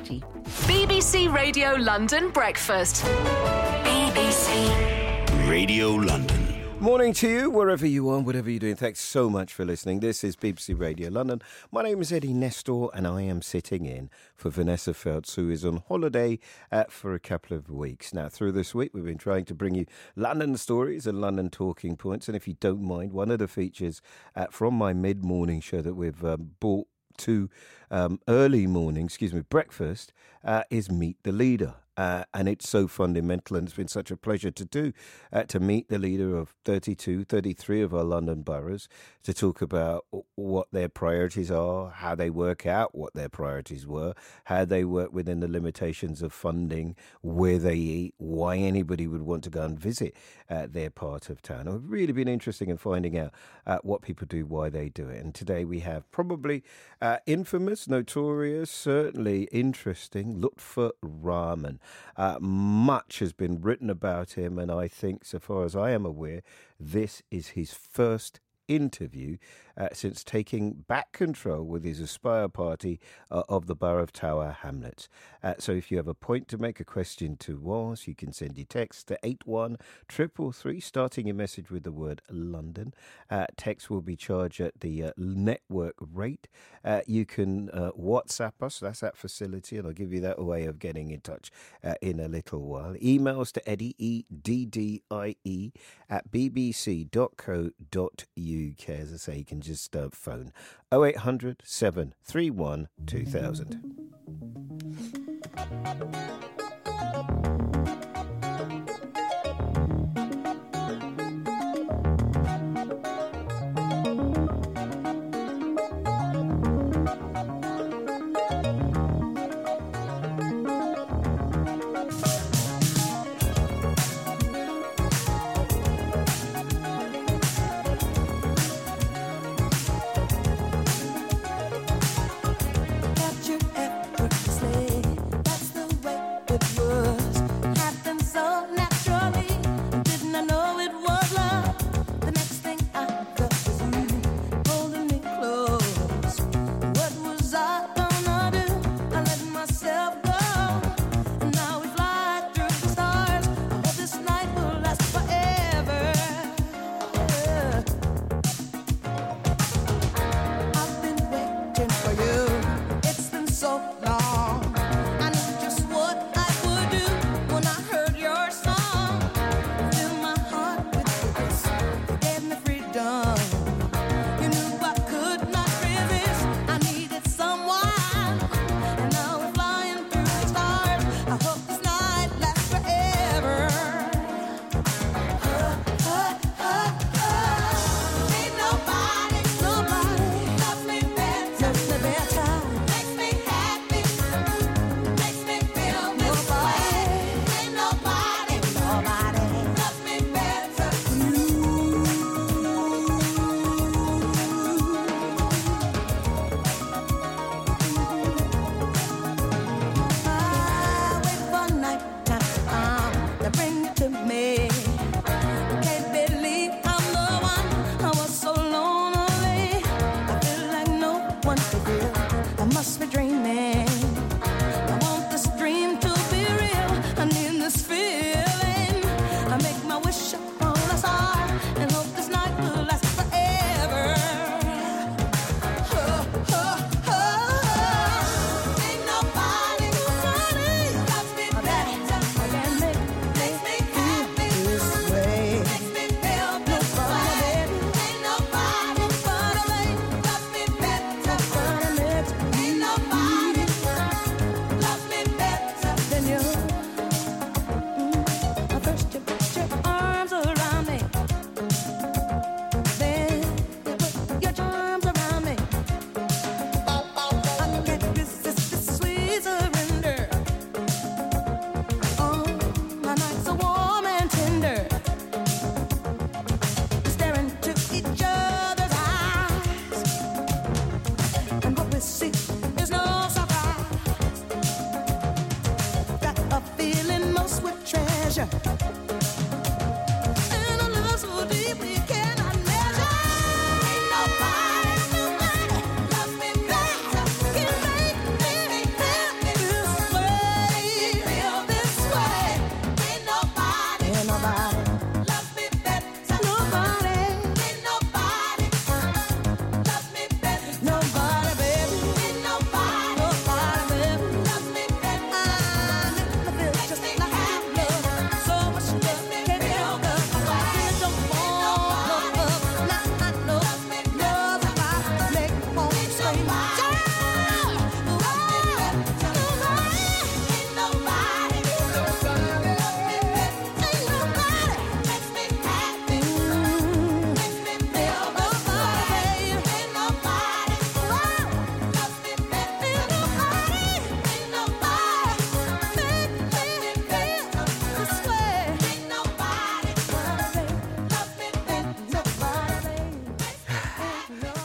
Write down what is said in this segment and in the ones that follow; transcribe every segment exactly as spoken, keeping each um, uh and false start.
party. B B C Radio London Breakfast. B B C Radio London. Morning to you, wherever you are, whatever you're doing. Thanks so much for listening. This is B B C Radio London. My name is Eddie Nestor, and I am sitting in for Vanessa Feltz, who is on holiday uh, for a couple of weeks. Now, through this week, we've been trying to bring you London stories and London talking points. And if you don't mind, one of the features uh, from my mid-morning show that we've um, brought to um, early morning, excuse me, breakfast, uh, is Meet the Leader. Uh, and it's so fundamental, and it's been such a pleasure to do, uh, to meet the leader of thirty-two, thirty-three of our London boroughs, to talk about what their priorities are, how they work out what their priorities were, how they work within the limitations of funding, where they eat, why anybody would want to go and visit uh, their part of town. And it's really been interesting in finding out uh, what people do, why they do it. And today we have probably uh, infamous, notorious, certainly interesting Lutfur Rahman. Uh, much has been written about him, and I think, so far as I am aware, this is his first interview uh, since taking back control with his Aspire party uh, of the Borough of Tower Hamlets. Uh, so if you have a point to make, a question to ask, you can send your text to eight one three three three, starting your message with the word London. Uh, text will be charged at the uh, network rate. Uh, you can uh, WhatsApp us, that's that facility, and I'll give you that way of getting in touch uh, in a little while. Emails to Eddie, E D D I E, at b b c dot co dot u k. As I say, you can just uh, phone oh eight hundred, seven three one, two thousand. Capture effortlessly. That's the way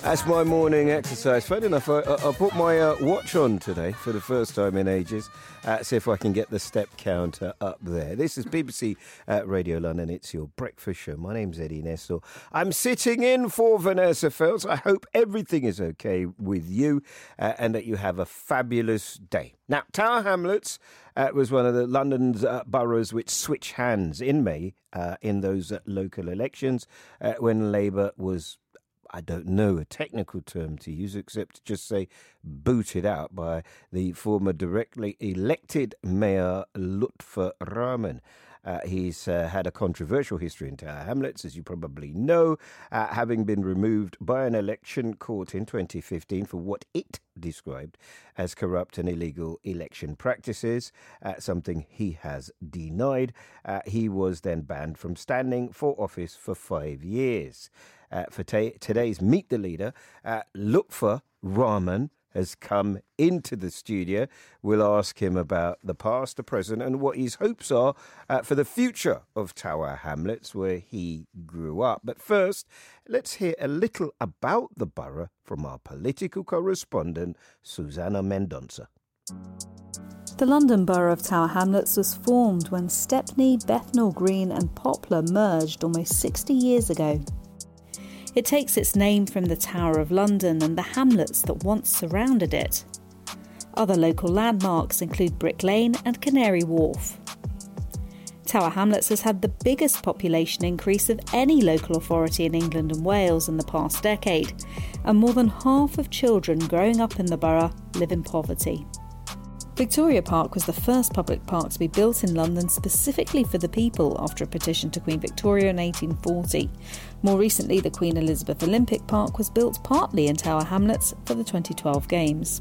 That's my morning exercise. Funny enough, I, I put my uh, watch on today for the first time in ages. Uh, see if I can get the step counter up there. This is B B C uh, Radio London. It's your breakfast show. My name's Eddie Nestor. I'm sitting in for Vanessa Feltz. I hope everything is okay with you uh, and that you have a fabulous day. Now, Tower Hamlets uh, was one of the London's uh, boroughs which switched hands in May uh, in those uh, local elections uh, when Labour was, I don't know a technical term to use except to just say booted out by the former directly elected Mayor Lutfur Rahman. Uh, he's uh, had a controversial history in Tower Hamlets, as you probably know, uh, having been removed by an election court in twenty fifteen for what it described as corrupt and illegal election practices, uh, something he has denied. Uh, he was then banned from standing for office for five years. Uh, for t- today's Meet the Leader, uh, Lutfur Rahman has come into the studio. We'll ask him about the past, the present, and what his hopes are uh, for the future of Tower Hamlets, where he grew up. But first, let's hear a little about the borough from our political correspondent, Susanna Mendonça. The London Borough of Tower Hamlets was formed when Stepney, Bethnal Green and Poplar merged almost sixty years ago. It takes its name from the Tower of London and the hamlets that once surrounded it. Other local landmarks include Brick Lane and Canary Wharf. Tower Hamlets has had the biggest population increase of any local authority in England and Wales in the past decade, and more than half of children growing up in the borough live in poverty. Victoria Park was the first public park to be built in London specifically for the people after a petition to Queen Victoria in eighteen forty. More recently, the Queen Elizabeth Olympic Park was built partly in Tower Hamlets for the twenty twelve Games.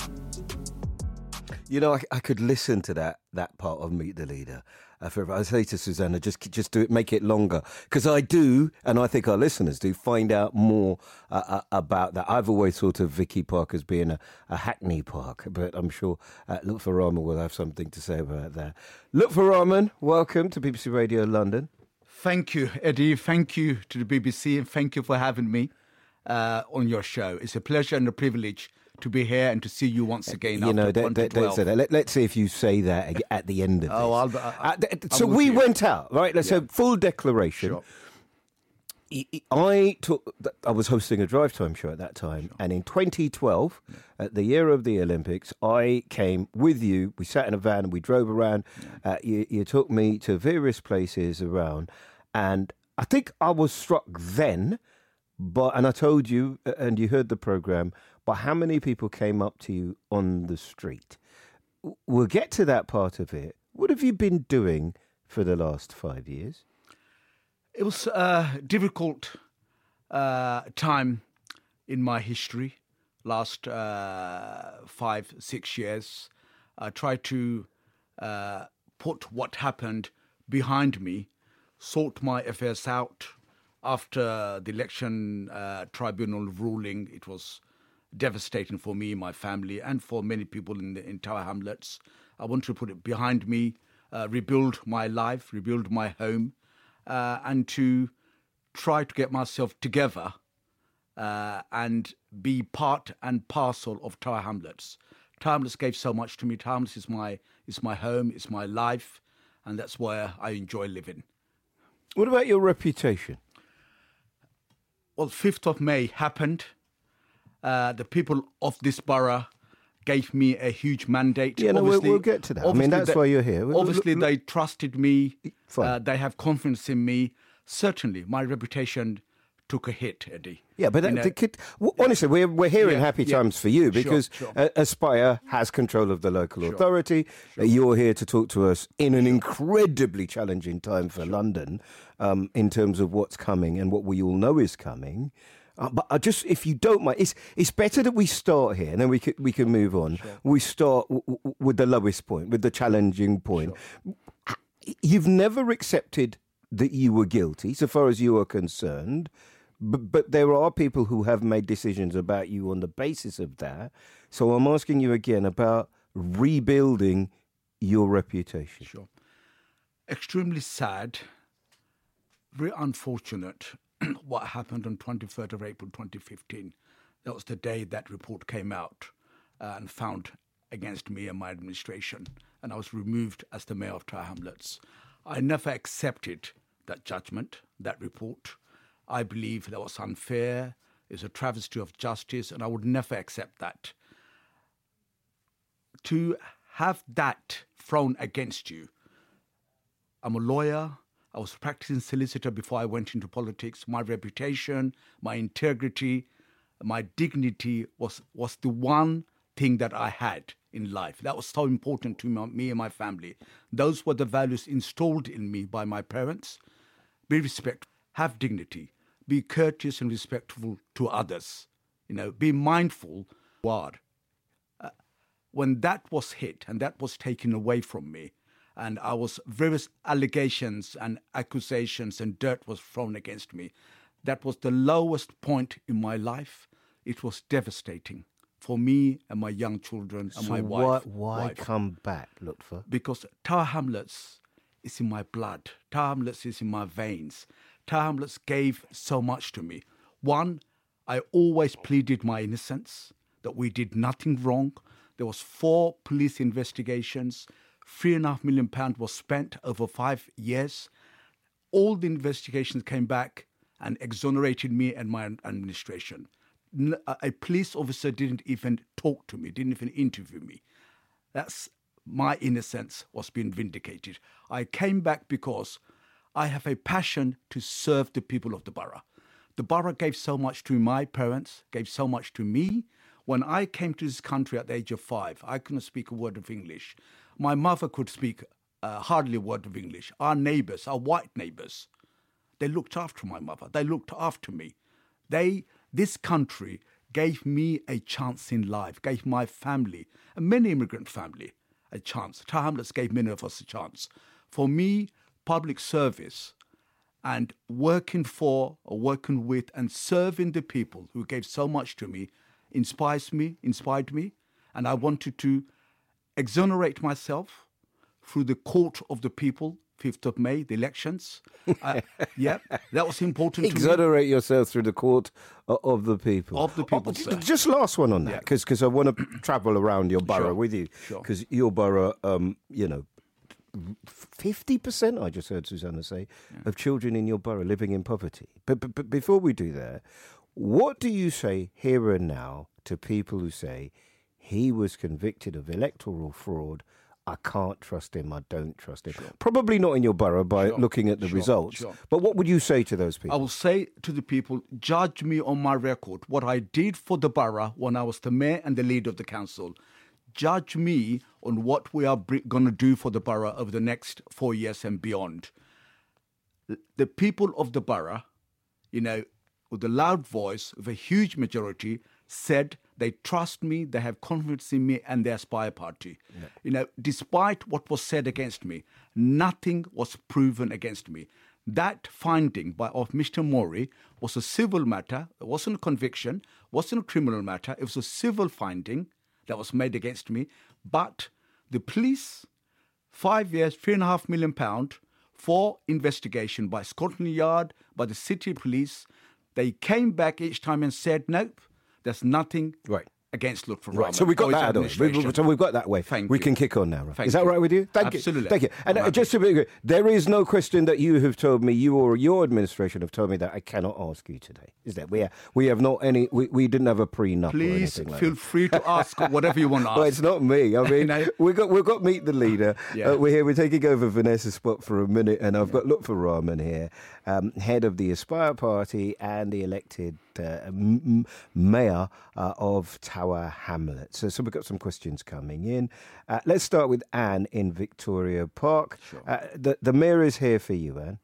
You know, I, I could listen to that that part of Meet the Leader. Uh, for, I say to Susanna, just just do it, make it longer, because I do, and I think our listeners do, find out more uh, uh, about that. I've always thought of Vicky Park as being a, a Hackney Park, but I'm sure uh, Lutfur Rahman will have something to say about that. Lutfur Rahman, welcome to B B C Radio London. Thank you, Eddie. Thank you to the B B C, and thank you for having me uh, on your show. It's a pleasure and a privilege to be here and to see you once again. You after know, don't, don't, don't say that. Let, let's see if you say that at the end of this. Oh, I'll, I'll, uh, I so will we hear. went out, right? Let's Yeah. have full declaration. Sure. I took. I was hosting a drive time show at that time, sure. and in twenty twelve, yeah. at the year of the Olympics, I came with you. We sat in a van and we drove around. Yeah. Uh, you, you took me to various places around, and I think I was struck then. But and I told you, and you heard the programme, but how many people came up to you on the street? We'll get to that part of it. What have you been doing for the last five years? It was a difficult uh, time in my history, last uh, five, six years. I tried to uh, put what happened behind me, sort my affairs out. After the election uh, tribunal ruling, it was devastating for me, my family, and for many people in, the, in Tower Hamlets. I wanted to put it behind me, uh, rebuild my life, rebuild my home, uh, and to try to get myself together uh, and be part and parcel of Tower Hamlets. Tower Hamlets gave so much to me. Tower Hamlets is my, is my home, it's my life, and that's where I enjoy living. What about your reputation? Well, fifth of May happened. Uh, the people of this borough gave me a huge mandate. Yeah, no, we'll, we'll get to that. I mean, that's they, why you're here. Obviously, look, look. they trusted me. Uh, they have confidence in me. Certainly, my reputation took a hit, Eddie. Yeah, but that, you know, the kid, well, honestly, we're we're here yeah, in happy yeah. times for you because Sure, sure. Uh, Aspire has control of the local Sure. authority. Sure. Uh, you're here to talk to us in an incredibly challenging time for Sure. London um, in terms of what's coming and what we all know is coming. Uh, but I just, if you don't mind, it's it's better that we start here and then we can we can move on. Sure. We start w- w- with the lowest point, with the challenging point. Sure. You've never accepted that you were guilty, so far as you are concerned. But, but there are people who have made decisions about you on the basis of that. So I'm asking you again about rebuilding your reputation. Sure. Extremely sad, very unfortunate what happened on twenty-third of April twenty fifteen. That was the day that report came out uh, and found against me and my administration, and I was removed as the mayor of Tower Hamlets. I never accepted that judgment, that report. I believe that was unfair, it's a travesty of justice, and I would never accept that. To have that thrown against you, I'm a lawyer, I was a practicing solicitor before I went into politics. My reputation, my integrity, my dignity was, was the one thing that I had in life. That was so important to me and my family. Those were the values installed in me by my parents. Be respectful, have dignity, be courteous and respectful to others. You know, be mindful. Uh, when that was hit and that was taken away from me, and I was various allegations and accusations and dirt was thrown against me, that was the lowest point in my life. It was devastating for me and my young children and so my wife. Why, why wife. come back, Lutfer? Because Tower Hamlets is in my blood. Tower Hamlets is in my veins. Tower Hamlets gave so much to me. One, I always pleaded my innocence, that we did nothing wrong. There was four police investigations. Three and a half million pounds was spent over five years. All the investigations came back and exonerated me and my administration. A police officer didn't even talk to me, didn't even interview me. That's my innocence was being vindicated. I came back because I have a passion to serve the people of the borough. The borough gave so much to my parents, gave so much to me. When I came to this country at the age of five, I couldn't speak a word of English. My mother could speak uh, hardly a word of English. Our neighbours, our white neighbours, they looked after my mother. They looked after me. They, this country gave me a chance in life, gave my family, and many immigrant family, a chance. Tower Hamlets gave many of us a chance. For me, public service and working for, or working with, and serving the people who gave so much to me inspires me, inspired me, and I wanted to exonerate myself through the court of the people, fifth of May, the elections. Uh, yeah, that was important to me. Exonerate yourself through the court of the people. Of the people, oh, sir. Just last one on that, because Yeah. because I want to travel around your borough Sure. with you. Sure. Because your borough, um, you know, fifty percent, I just heard Susanna say, yeah. of children in your borough living in poverty. But, but, but before we do that, what do you say here and now to people who say, he was convicted of electoral fraud, I can't trust him, I don't trust him? Sure. Probably not in your borough by Sure. looking at the Sure. results. Sure. But what would you say to those people? I will say to the people, judge me on my record, what I did for the borough when I was the mayor and the leader of the council. Judge me on what we are br- going to do for the borough over the next four years and beyond. The people of the borough, you know, with a loud voice, with a huge majority, said they trust me, they have confidence in me, and they aspire party. Yeah. You know, despite what was said against me, nothing was proven against me. That finding by of Mister Mori was a civil matter. It wasn't a conviction, wasn't a criminal matter. It was a civil finding that was made against me. But the police, five years, three and a half million pound for investigation by Scotland Yard, by the city police, they came back each time and said, nope, there's nothing right. against Lutfer Rahman. Right, so we got that out of it. We, so we've got that way. Thank we you. can kick on now. Right? Thank Is that you. right with you? Thank Absolutely. you. Thank you. And uh, just to be clear, there is no question that you have told me, you or your administration have told me that I cannot ask you today. Is that we are, we have not any? We, we didn't have a prenup. Please or anything like feel that. free to ask whatever you want to ask. Well, it's not me. I mean, No. we've got we've got Meet the Leader. Yeah. Uh, we're here. We're taking over Vanessa's spot for a minute, and I've got Lutfer Rahman here, um, head of the Aspire Party and the elected uh, m- m- mayor uh, of Tower Hamlets. So, so we've got some questions coming in. Uh, let's start with Anne in Victoria Park. Sure. Uh, the the mayor is here for you, Anne.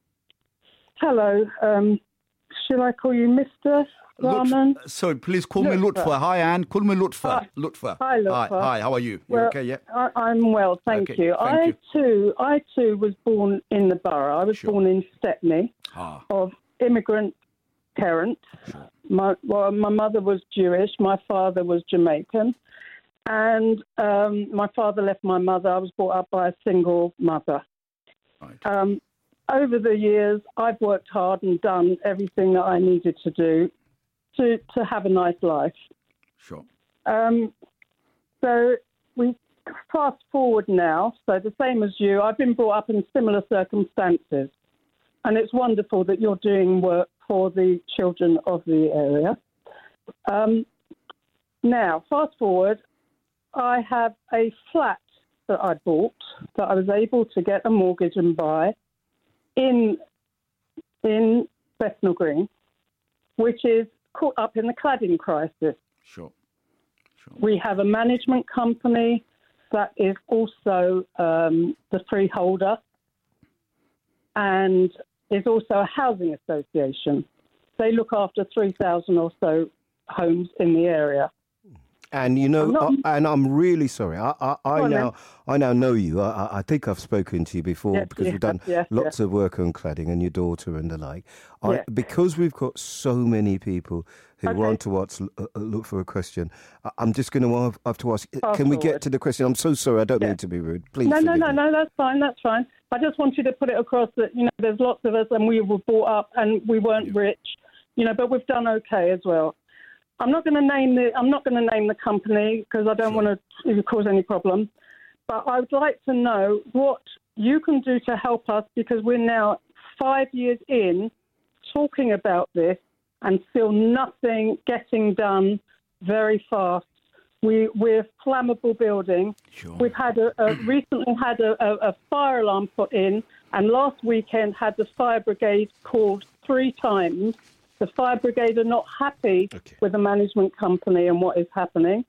Hello. Um, shall I call you Mister Rahman? Lutf- sorry, please call me Lutfer. Lutfer. Hi, Anne. Call me Lutfer. Hi. Lutfer. Hi, Lutfer. Hi, hi, how are you? You Well, okay? Yeah. I, I'm well, thank Okay, you. thank I you. too, I too was born in the borough. I was Sure. born in Stepney Ah. of immigrant parents. Sure. My well, my mother was Jewish. My father was Jamaican, and um, my father left my mother. I was brought up by a single mother. Right. Um, over the years, I've worked hard and done everything that I needed to do to, to have a nice life. Sure. Um, so we fast forward now. So the same as you, I've been brought up in similar circumstances. And it's wonderful that you're doing work for the children of the area. Um, now, fast forward, I have a flat that I bought that I was able to get a mortgage and buy in in Bethnal Green, which is caught up in the cladding crisis. Sure. Sure. We have a management company that is also um, the freeholder and is also a housing association. They look after three thousand or so homes in the area. And you know, I'm not- I, and I'm really sorry. I, I, I on, now, I now know you. I, I think I've spoken to you before Yes, because you we've done have, yes, lots yes. of work on cladding and your daughter and the like. I, Yes. Because we've got so many people who Okay. want to ask, uh, look for a question, I, I'm just going to have, have to ask. Fast Can we get forward. to the question? I'm so sorry. I don't Yeah. mean to be rude. Please. No, no, forgive no, me. no, that's fine, that's fine. I just wanted to put it across that, you know, there's lots of us and we were brought up and we weren't rich, you know, but we've done okay as well. I'm not going to name the I'm not going to name the company because I don't Sure. want to cause any problem. But I would like to know what you can do to help us because we're now five years in talking about this and still nothing getting done very fast. We we're a flammable building. Sure. We've had a, a recently had a, a, a fire alarm put in, and last weekend had the fire brigade called three times. The fire brigade are not happy Okay. with the management company and what is happening,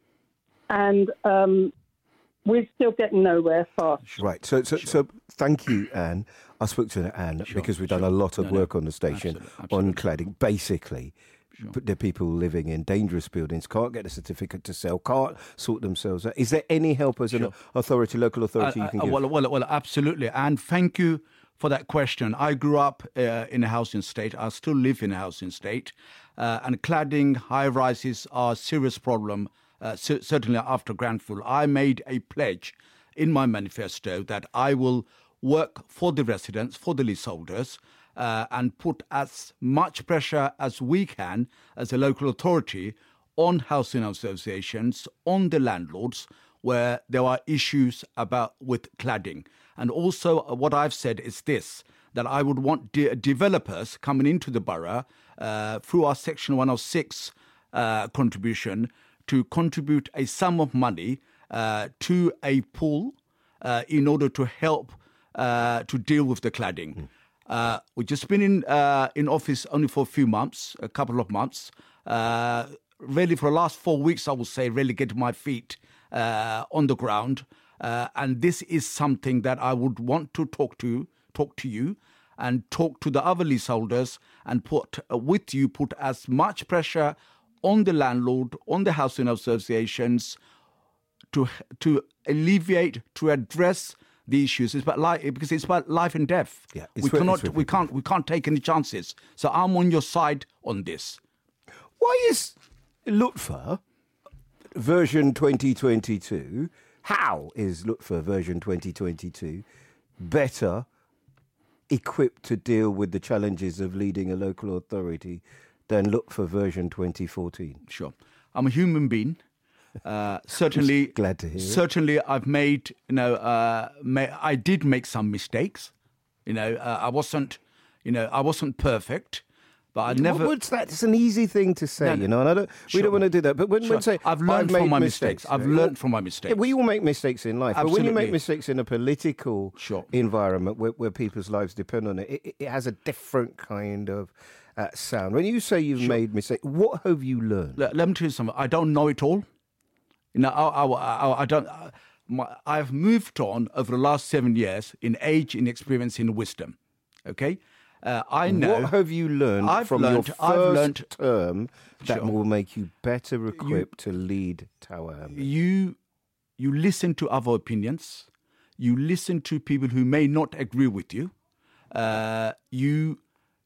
and um, we're still getting nowhere fast. Right. So, so, so, thank you, Anne. I spoke to Anne Sure, because we've done sure. a lot of No, no. work on the station Absolutely, on absolutely. cladding. Basically, Sure. but the people living in dangerous buildings can't get a certificate to sell, can't sort themselves out. Is there any help as an Sure. authority, local authority, Uh, you can uh, give? well, well, well, absolutely. And thank you for that question. I grew up uh, in a housing estate. I still live in a housing estate. Uh, and cladding, high rises are a serious problem, uh, cer- certainly after Grenfell. I made a pledge in my manifesto that I will work for the residents, for the leaseholders, uh, and put as much pressure as we can as a local authority on housing associations, on the landlords, where there are issues about with cladding. And also uh, what I've said is this, that I would want de- developers coming into the borough uh, through our Section one oh six uh, contribution to contribute a sum of money uh, to a pool uh, in order to help uh, to deal with the cladding. Mm. Uh, we've just been in uh, in office only for a few months, a couple of months. Uh, really, for the last four weeks, I would say, really getting my feet uh, on the ground. Uh, and this is something that I would want to talk to, talk to you, and talk to the other leaseholders, and put uh, with you, put as much pressure on the landlord, on the housing associations, to to alleviate, to address the issues. It's about life, because it's about life and death. Yeah, we it's very- cannot, it's very we can't, we can't take any chances. So I'm on your side on this. Why is Lutfer version twenty twenty-two, how is Lutfer version twenty twenty-two better equipped to deal with the challenges of leading a local authority than Lutfer version twenty fourteen? Sure, I'm a human being. Uh, certainly, Glad to hear it. Certainly, I've made. You know, uh, ma- I did make some mistakes. You know, uh, I wasn't. You know, I wasn't perfect, but I never. What, what's that? It's an easy thing to say, No, no. you know, and I don't. We Sure. don't want to do that. But when, Sure. when say I've learned made from my mistakes. I've right? learned from my mistakes. Yeah, we all make mistakes in life, but when you make Absolutely. mistakes in a political Sure. environment where, where people's lives depend on it, it, it has a different kind of uh, sound. When you say you've made mistakes, what have you learned? Let, let me tell you something. I don't know it all. You know, I, I, I, I don't. I, my, I've moved on over the last seven years in age, in experience, in wisdom. Okay, uh, I know. What have you learned I've from learned- your I've first learned- term that Sure. will make you better equipped to lead Tower Hamlets? you you listen to other opinions. You listen to people who may not agree with you. Uh, you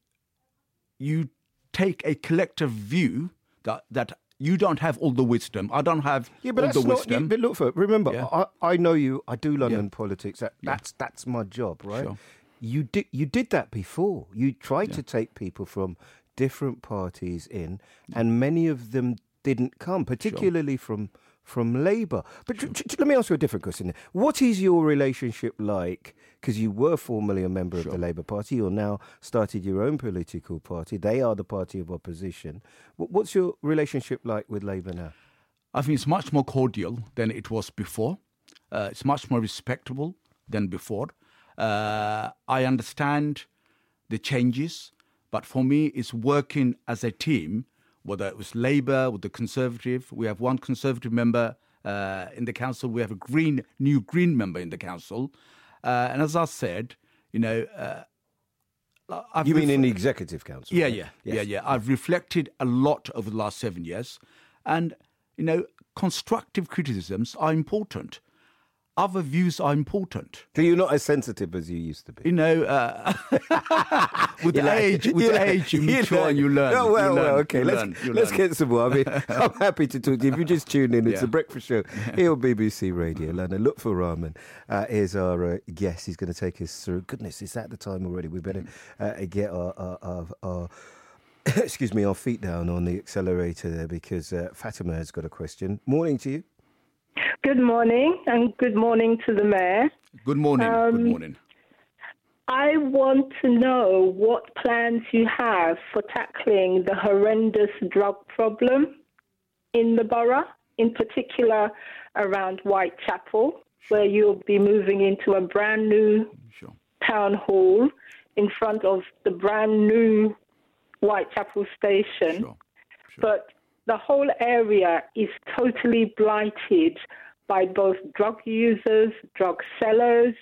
you take a collective view that that you don't have all the wisdom. I don't have Yeah, but all that's the not. wisdom. But look, for remember, Yeah. I, I know you. I do London Yeah. politics. That, that's that's my job, right? Sure. You did you did that before. You tried to take people from different parties in, and many of them didn't come, particularly sure. from from Labour. But sure. t- t- let me ask you a different question. What is your relationship like? Because you were formerly a member sure. of the Labour Party, you're now started your own political party. They are the party of opposition. What's your relationship like with Labour now? I think it's much more cordial than it was before. Uh, it's much more respectable than before. Uh, I understand the changes, but for me, it's working as a team, whether it was Labour with the Conservative. We have one Conservative member uh, in the council. We have a Green, new Green member in the council. Uh, and as I said, you know... Uh, I've you mean ref- in the Executive Council? Yeah, right? yeah, yes. yeah, yeah. I've reflected a lot over the last seven years. And, you know, constructive criticisms are important. Other views are important. So you're not as sensitive as you used to be? You know, uh, with like, age, with you age, you you mature learn. and you learn. Oh, well, you learn, well, okay. you Let's learn, you let's learn. get some more. I mean, I'm happy to talk to you. If you just tune in, it's Yeah. the Breakfast Show here on B B C Radio London. Look for Rahman. Uh, is our uh, guest. He's going to take us through. Goodness, it's at the time already. We better uh, get our... our, our, our excuse me, our feet down on the accelerator there, because uh, Fatima has got a question. Morning to you. Good morning, and good morning to the Mayor. Good morning, Um, good morning. I want to know what plans you have for tackling the horrendous drug problem in the borough, in particular around Whitechapel, where you'll be moving into a brand new Sure. town hall in front of the brand new Whitechapel station. Sure. Sure. But the whole area is totally blighted by both drug users, drug sellers.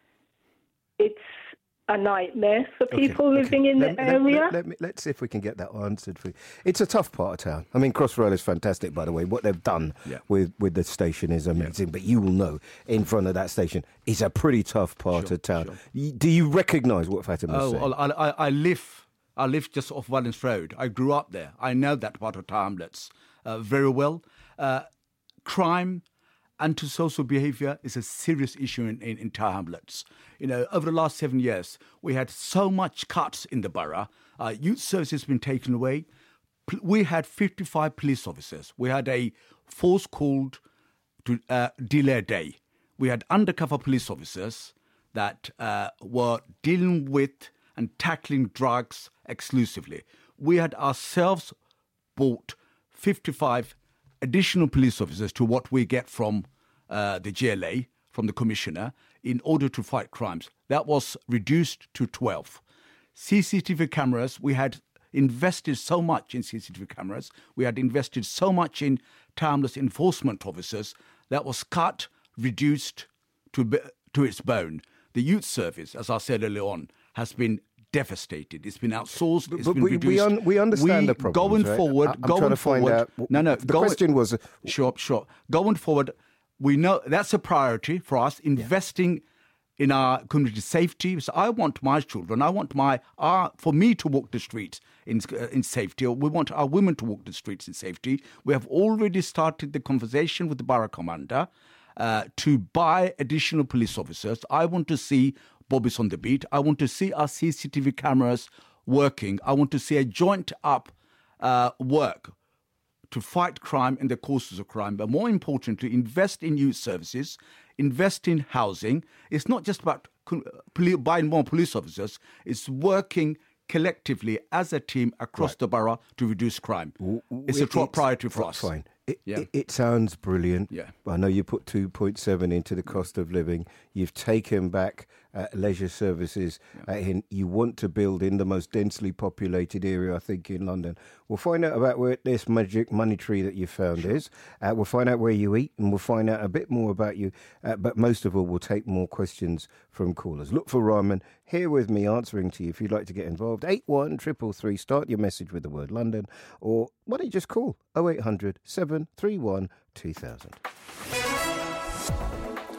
It's a nightmare for people Okay, living okay. in let, the let- area. Let, let me, let's see if we can get that answered for you. It's a tough part of town. I mean, Crossrail is fantastic, by the way. What they've done Yeah. with, with the station is amazing. But you will know, in front of that station, it's a pretty tough part Sure, of town. sure. Y- Do you recognise what Fatima Oh, saying? well, I, I, I live, I live just off Valence Road. I grew up there. I know that part of Tower Hamlets uh, very well. Uh, crime, antisocial behaviour is a serious issue in, in, in Tower Hamlets. You know, over the last seven years, we had so much cuts in the borough. Uh, youth service has been taken away. P- We had fifty-five police officers. We had a force called to uh, delay day. We had undercover police officers that uh, were dealing with and tackling drugs exclusively. We had ourselves bought fifty-five additional police officers to what we get from uh, the G L A, from the Commissioner, in order to fight crimes. That was reduced to twelve. C C T V cameras, we had invested so much in C C T V cameras, we had invested so much in timeless enforcement officers, that was cut, reduced to, b- to its bone. The youth service, as I said earlier on, has been devastated. It's been outsourced. It's But been we, reduced. we, un, we understand We- the problems, Going right? forward, I- I'm going trying to find forward. out. No, no. The going- question was... uh, Sure, sure. Going forward, we know that's a priority for us, investing in our community safety. So I want my children, I want my, our, for me to walk the streets in, uh, in safety, or we want our women to walk the streets in safety. We have already started the conversation with the borough commander uh, to buy additional police officers. I want to see Bobbies on the beat. I want to see our C C T V cameras working. I want to see a joint up uh, work to fight crime and the causes of crime, but more importantly, invest in youth services, invest in housing. It's not just about co- poli- buying more police officers, it's working collectively as a team across Right. the borough to reduce crime. W- w- It's a top it's- priority for us. Fine. It, Yeah. it, it sounds brilliant. Yeah. I know you put two point seven into the cost of living. You've taken back uh, leisure services. Uh, in, you want to build in the most densely populated area, I think, in London. We'll find out about where this magic money tree that you found is. Uh, we'll find out where you eat, and we'll find out a bit more about you. Uh, but most of all, we'll take more questions from callers. Look for Rahman here with me answering to you if you'd like to get involved. eight one three three three. Start your message with the word London, or why don't you just call oh eight hundred seven three one two thousand.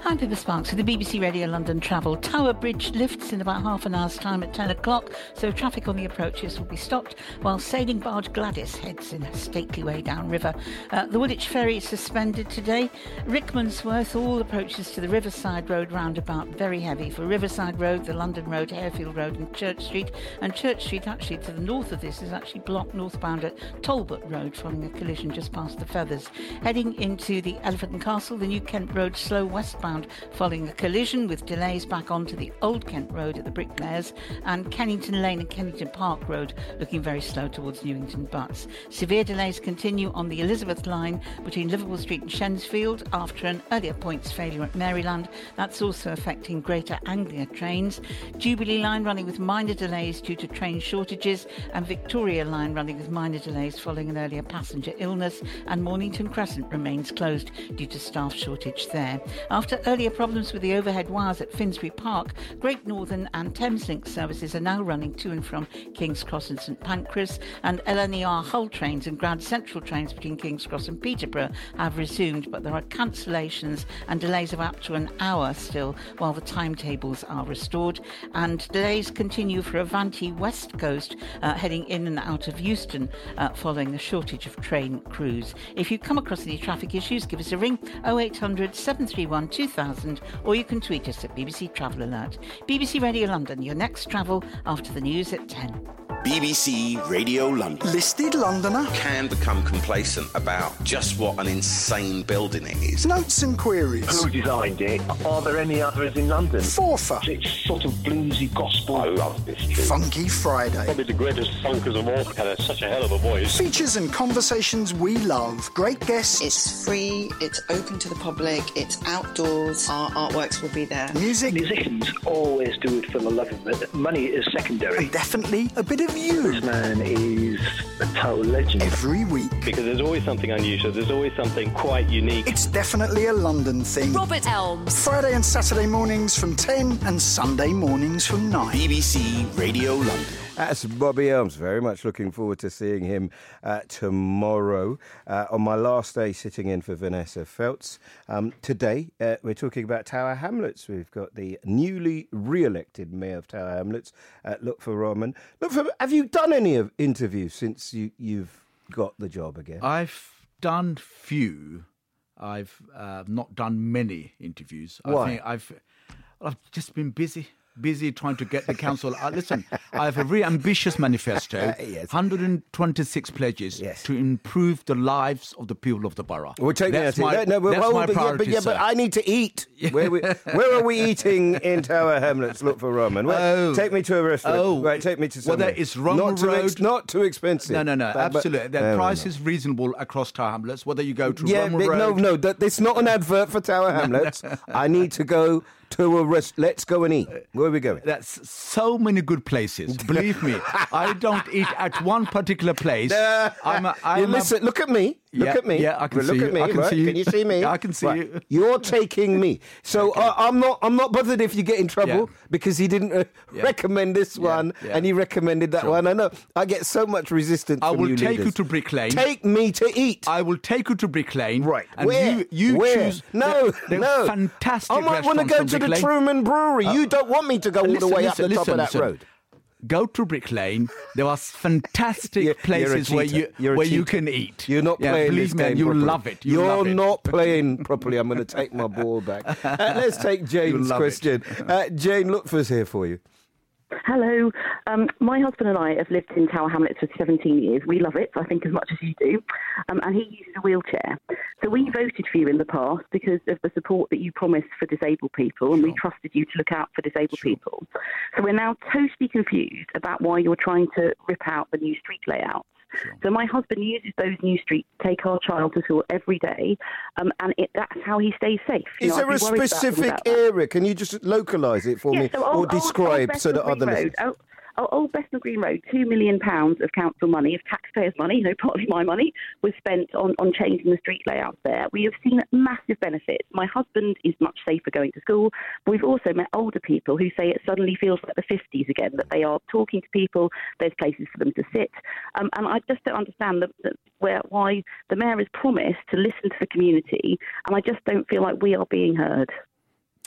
I'm Pippa Sparks with the B B C Radio London Travel. Tower Bridge lifts in about half an hour's time at ten o'clock, so traffic on the approaches will be stopped while sailing barge Gladys heads in a stately way downriver. Uh, the Woolwich Ferry is suspended today. Rickmansworth, all approaches to the Riverside Road roundabout very heavy. For Riverside Road, the London Road, Harefield Road and Church Street. And Church Street, actually to the north of this, is actually blocked northbound at Talbot Road following a collision just past the Feathers. Heading into the Elephant and Castle, the New Kent Road slow westbound following a collision with delays back onto the Old Kent Road at the Bricklayers, and Kennington Lane and Kennington Park Road looking very slow towards Newington Butts. Severe delays continue on the Elizabeth line between Liverpool Street and Shensfield after an earlier points failure at Maryland. That's also affecting Greater Anglia trains. Jubilee line running with minor delays due to train shortages, and Victoria line running with minor delays following an earlier passenger illness, and Mornington Crescent remains closed due to staff shortage there. After earlier problems with the overhead wires at Finsbury Park, Great Northern and Thameslink services are now running to and from King's Cross and St Pancras, and L N E R Hull trains and Grand Central trains between King's Cross and Peterborough have resumed, but there are cancellations and delays of up to an hour still while the timetables are restored, and delays continue for Avanti West Coast uh, heading in and out of Euston uh, following a shortage of train crews. If you come across any traffic issues, give us a ring oh eight hundred, seven three one, two thousand, or you can tweet us at B B C Travel Alert. B B C Radio London, your next travel after the news at ten. B B C Radio London. Listed Londoner Can become complacent about just what an insane building it is. Notes and queries. Who designed it? Are there any others in London? Forfa. It's sort of bluesy gospel. I love this tune. Funky Friday. Probably the greatest funk of them all. Had such a hell of a voice. Features and conversations we love. Great guests. It's free. It's open to the public. It's outdoors. Our artworks will be there. Music. Musicians always do it for the love of it. Money is secondary. And definitely a bit of you. This man is a total legend. Every week. Because there's always something unusual. There's always something quite unique. It's definitely a London thing. Robert Elms. Friday and Saturday mornings from ten and Sunday mornings from nine. B B C Radio London. That's Bobby Elms. Very much looking forward to seeing him uh, tomorrow uh, on my last day sitting in for Vanessa Feltz. Um, today, uh, we're talking about Tower Hamlets. We've got the newly re-elected Mayor of Tower Hamlets, uh, Lutfur Rahman. Lutfur, have you done any of interviews since you, you've got the job again? I've done few. I've uh, not done many interviews. Why? I think I've, I've just been busy. Busy trying to get the council. Uh, listen, I have a very ambitious manifesto, yes. one hundred twenty-six pledges yes. to improve the lives of the people of the borough. Well, take that's me my, no, no, but, that's well, my but, priority, yeah, but, yeah, but I need to eat. Where, we, where are we eating in Tower Hamlets? Lutfur Rahman. Well, oh. Take me to a restaurant. Oh. Right, take me to somewhere. Well, there is Rum not too Road. Ex- not too expensive. No, no, no, But, absolutely. But, the no, price no. is reasonable across Tower Hamlets, whether you go to Yeah, Rum but Road. no, no, that, it's not an advert for Tower Hamlets. I need to go to a rest. Let's go and eat. Where are we going? That's so many good places. Believe me, I don't eat at one particular place. Uh, I'm a, I'm you a, listen, look at me. Look Yeah, at me. yeah, I can Well, see look you. at me. I can right? see you. Can you see me? Yeah, I can see Right. you. You're taking me. So uh, I'm not. I'm not bothered if you get in trouble Yeah. because he didn't uh, Yeah. recommend this Yeah, one yeah. and he recommended that Sure. one. I know. I get so much resistance. I from will you take leaders. you to Brick Lane. Take me to eat. I will take you to Brick Lane. Right. And Where? you, you Where? choose No, the, the no. fantastic I might want to restaurants go from to Brick the Lane. Truman Brewery. You don't want me to go all Listen, the way listen, up the top listen, of that listen. road. Go to Brick Lane. There are fantastic You're- places you're a where cheater. you You're a where you cheater. can eat. You're not yeah, playing believe this me, game you properly. love it. You You're love it. not playing properly. I'm going to take my ball back. Uh, let's take Jane's love question. Uh, Jane Lutfur's here for you. Hello. Um, my husband and I have lived in Tower Hamlets for seventeen years. We love it, I think, as much as you do. Um, and he uses a wheelchair. So we voted for you in the past because of the support that you promised for disabled people, and Sure. we trusted you to look out for disabled Sure. people. So we're now totally confused about why you're trying to rip out the new street layouts. Sure. So my husband uses those new streets to take our child to school every day, um, and it, that's how he stays safe. You Is know, I'd there a be worried about him specific about that. area? Can you just localise it for Yeah, me so or old, describe old, so that old other Bethnal Green listeners... Road, oh, Old Bethnal Green Road, two million pounds of council money, of taxpayers' money, you know, partly my money, was spent on, on changing the street layouts there. We have seen massive benefits. My husband is much safer going to school, but we've also met older people who say it suddenly feels like the fifties again, that they are talking to people, there's places for them to sit. Um, and I just don't understand the, the, where, why the mayor has promised to listen to the community, and I just don't feel like we are being heard.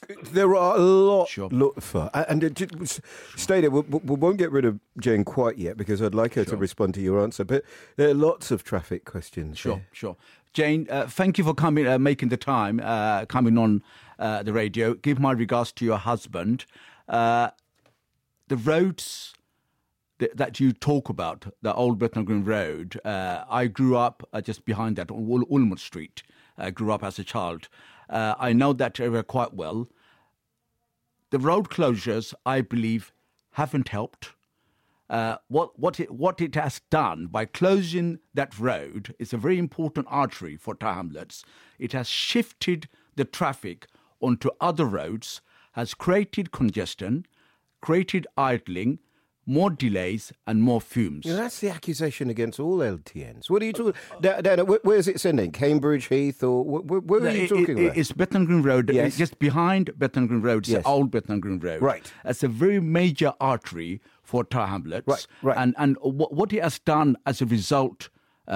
There are a lot, Sure. lot for, and uh, just stay there. We, we won't get rid of Jane quite yet because I'd like her Sure. to respond to your answer. But there are lots of traffic questions. Sure, there. sure. Jane, uh, thank you for coming, uh, making the time, uh, coming on uh, the radio. Give my regards to your husband. Uh, the roads th- that you talk about, the old Bethnal Green Road, uh, I grew up uh, just behind that on Ul- Ulmont Street. I grew up as a child. Uh, I know that area quite well. The road closures, I believe, haven't helped. Uh, what what it, what it has done by closing that road is a very important artery for Tower Hamlets. It has shifted the traffic onto other roads, has created congestion, created idling, more delays and more fumes. Yeah, that's the accusation against all L T Ns. What are you talking? Dan, Dan, where, where's it sending? Cambridge, Heath, or where, where are you It- talking it- about? It's Bethnal Green Road. Yes. It's just behind Bethnal Green Road. It's Yes. the old Bethnal Green Road. Right. It's a very major artery for Tower Hamlets. Right, right. And and what, what it has done as a result,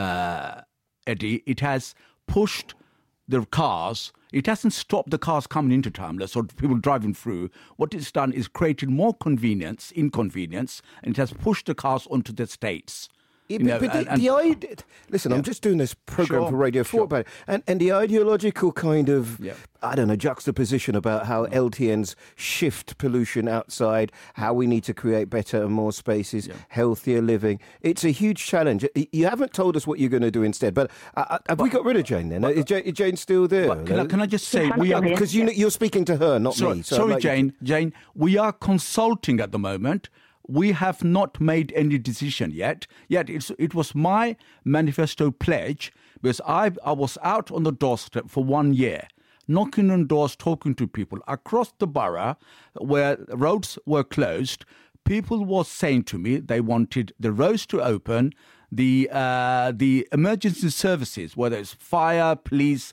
uh, Eddie, it has pushed the cars. It hasn't stopped the cars coming into Tower Hamlets or people driving through. What it's done is created more convenience, inconvenience, and it has pushed the cars onto the estates. Yeah, You but, know, but the, and- and- the idea, listen, I'm just doing this program Sure, for Radio four sure. about it, and, and the ideological kind of, Yeah. I don't know, juxtaposition about how L T Ns shift pollution outside, how we need to create better and more spaces, healthier living. It's a huge challenge. Y- You haven't told us what you're going to do instead, but uh, uh, have we got rid of Jane then? is, Jane, is Jane still there? But can, I, can I just say, we are Because you, you're speaking to her, not sorry, me. So I'd sorry like you to- Jane. Jane, we are consulting at the moment. We have not made any decision yet. Yet it's, it was my manifesto pledge because I I was out on the doorstep for one year, knocking on doors, talking to people across the borough where roads were closed. People were saying to me they wanted the roads to open, the uh, the emergency services, whether it's fire, police,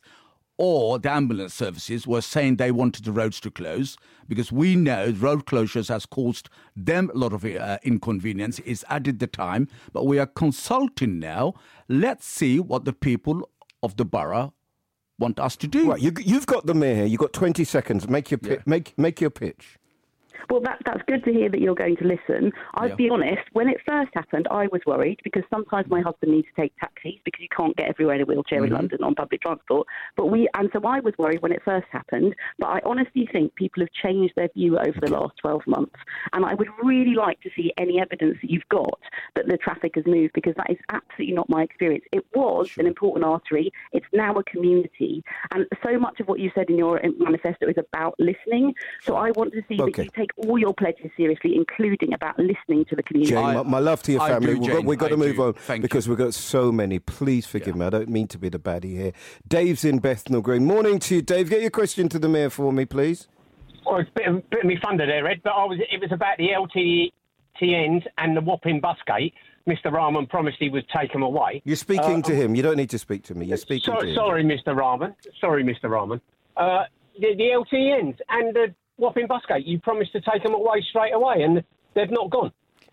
or the ambulance services, were saying they wanted the roads to close because we know road closures has caused them a lot of uh, inconvenience. It's added the time, but we are consulting now. Let's see what the people of the borough want us to do. Right, you, you've got the mayor here. You've got twenty seconds. Make your, pi- Yeah. make, make your pitch. Well, that, that's good to hear that you're going to listen. I'll Yeah. be honest, when it first happened, I was worried because sometimes my husband needs to take taxis because you can't get everywhere in a wheelchair Mm-hmm. in London on public transport. But we, and so I was worried when it first happened, but I honestly think people have changed their view over the last twelve months. And I would really like to see any evidence that you've got that the traffic has moved because that is absolutely not my experience. It was an important artery. It's now a community. And so much of what you said in your manifesto is about listening. So I want to see Okay. that you take all your pledges seriously, including about listening to the community. Jane, I- my, my love to your I family. do, we've got, Jane, we've got to I move do. on Thank because you. we've got so many. Please forgive me. I don't mean to be the baddie here. Dave's in Bethnal Green. Morning to you, Dave. Get your question to the mayor for me, please. Well, it's a bit of, bit of me thunder there, Ed, but I was, it was about the L T Ns and the Wapping busgate. Mister Rahman promised he would take them away. You're speaking Uh, to him. You don't need to speak to me. You're speaking so, to him. sorry, Mister Rahman. Sorry, Mister Rahman. Uh, the, the L T Ns and the Wapping busgate, you promised to take them away straight away, and they've not gone.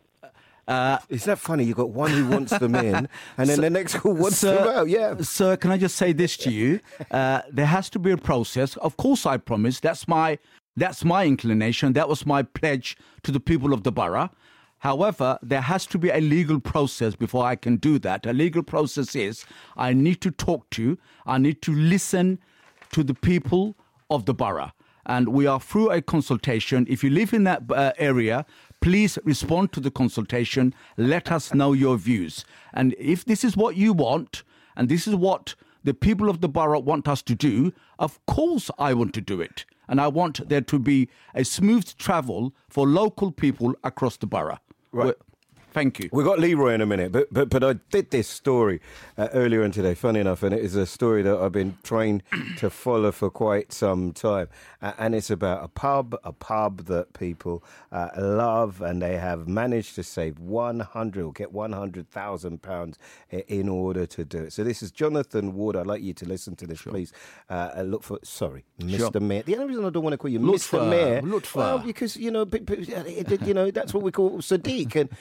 Uh, Is that funny? You've got one who wants them in, and then Sir- the next who wants Sir- them out. Yeah. Sir, can I just say this to you? Uh, there has to be a process. Of course, I promise. That's my that's my inclination. That was my pledge to the people of the borough. However, there has to be a legal process before I can do that. A legal process is I need to talk to, I need to listen to the people of the borough. And we are through a consultation. If you live in that uh, area, please respond to the consultation. Let us know your views. And if this is what you want, and this is what the people of the borough want us to do, of course I want to do it. And I want there to be a smooth travel for local people across the borough. Right. Well, thank you. We've got Leroy in a minute, but but but I did this story uh, earlier on today, funny enough, and it is a story that I've been trying to follow for quite some time. Uh, and it's about a pub, a pub that people uh, love, and they have managed to save one hundred or get one hundred thousand pounds in order to do it. So this is Jonathan Ward. I'd like you to listen to this, please. Uh, look for, sorry, Mister Sure. Mayor. The only reason I don't want to call you Lutfer, Mister Mayor, Lutfer. well, because, you know, p- p- you know, that's what we call Sadiq. And he